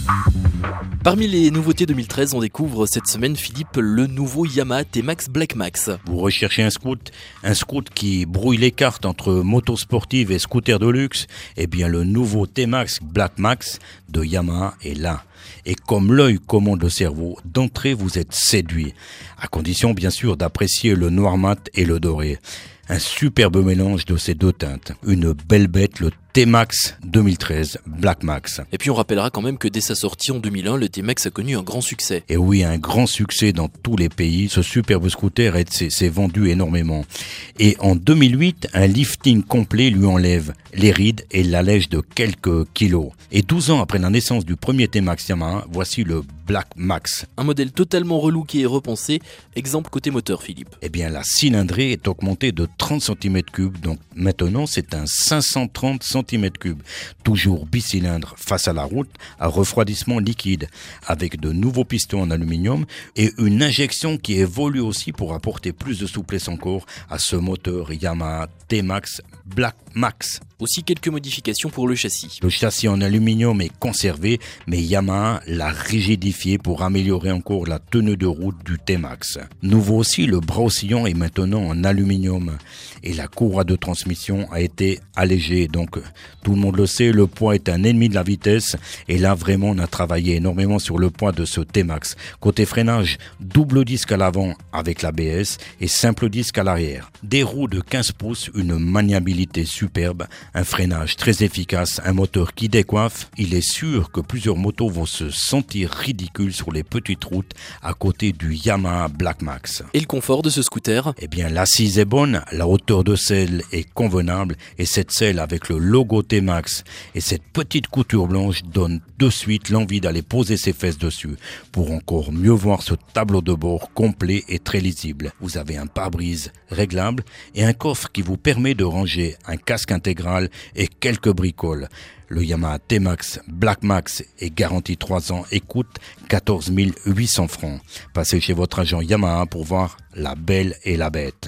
Parmi les nouveautés 2013, on découvre cette semaine, Philippe, le nouveau Yamaha T-Max Black Max. Vous recherchez un scoot qui brouille les cartes entre moto sportive et scooter de luxe. Eh bien, le nouveau T-Max Black Max de Yamaha est là. Et comme l'œil commande le cerveau, d'entrée vous êtes séduit. À condition bien sûr d'apprécier le noir mat et le doré. Un superbe mélange de ces deux teintes. Une belle bête, le T-Max 2013 Black Max. Et puis on rappellera quand même que dès sa sortie en 2001, le T-Max a connu un grand succès. Et oui, un grand succès dans tous les pays. Ce superbe scooter s'est vendu énormément. Et en 2008, un lifting complet lui enlève les rides et l'allège de quelques kilos. Et 12 ans après la naissance du premier T-Max Yamaha, voici le Black Max. Un modèle totalement relooké et repensé. Exemple côté moteur, Philippe. Eh bien, la cylindrée est augmentée de 30 cm3. Donc maintenant, c'est un 530 cm3. Toujours bicylindre face à la route, à refroidissement liquide, avec de nouveaux pistons en aluminium et une injection qui évolue aussi pour apporter plus de souplesse encore à ce moteur Yamaha T-Max Black Max. Aussi quelques modifications pour le châssis. Le châssis en aluminium est conservé, mais Yamaha l'a rigidifié pour améliorer encore la tenue de route du T-Max. Nouveau aussi, le bras oscillant est maintenant en aluminium et la courroie de transmission a été allégée. Donc tout le monde le sait, le poids est un ennemi de la vitesse et là vraiment on a travaillé énormément sur le poids de ce T-Max. Côté freinage, double disque à l'avant avec l'ABS et simple disque à l'arrière. Des roues de 15 pouces, une maniabilité superbe, un freinage très efficace, un moteur qui décoiffe. Il est sûr que plusieurs motos vont se sentir ridicules sur les petites routes à côté du Yamaha Black Max. Et le confort de ce scooter ? Eh bien, l'assise est bonne, la hauteur de selle est convenable et cette selle avec le logo T-Max et cette petite couture blanche donne de suite l'envie d'aller poser ses fesses dessus pour encore mieux voir ce tableau de bord complet et très lisible. Vous avez un pare-brise réglable et un coffre qui vous permet de ranger un casque intégral et quelques bricoles. Le Yamaha T-Max Black Max est garanti 3 ans et coûte 14 800 francs. Passez chez votre agent Yamaha pour voir la belle et la bête.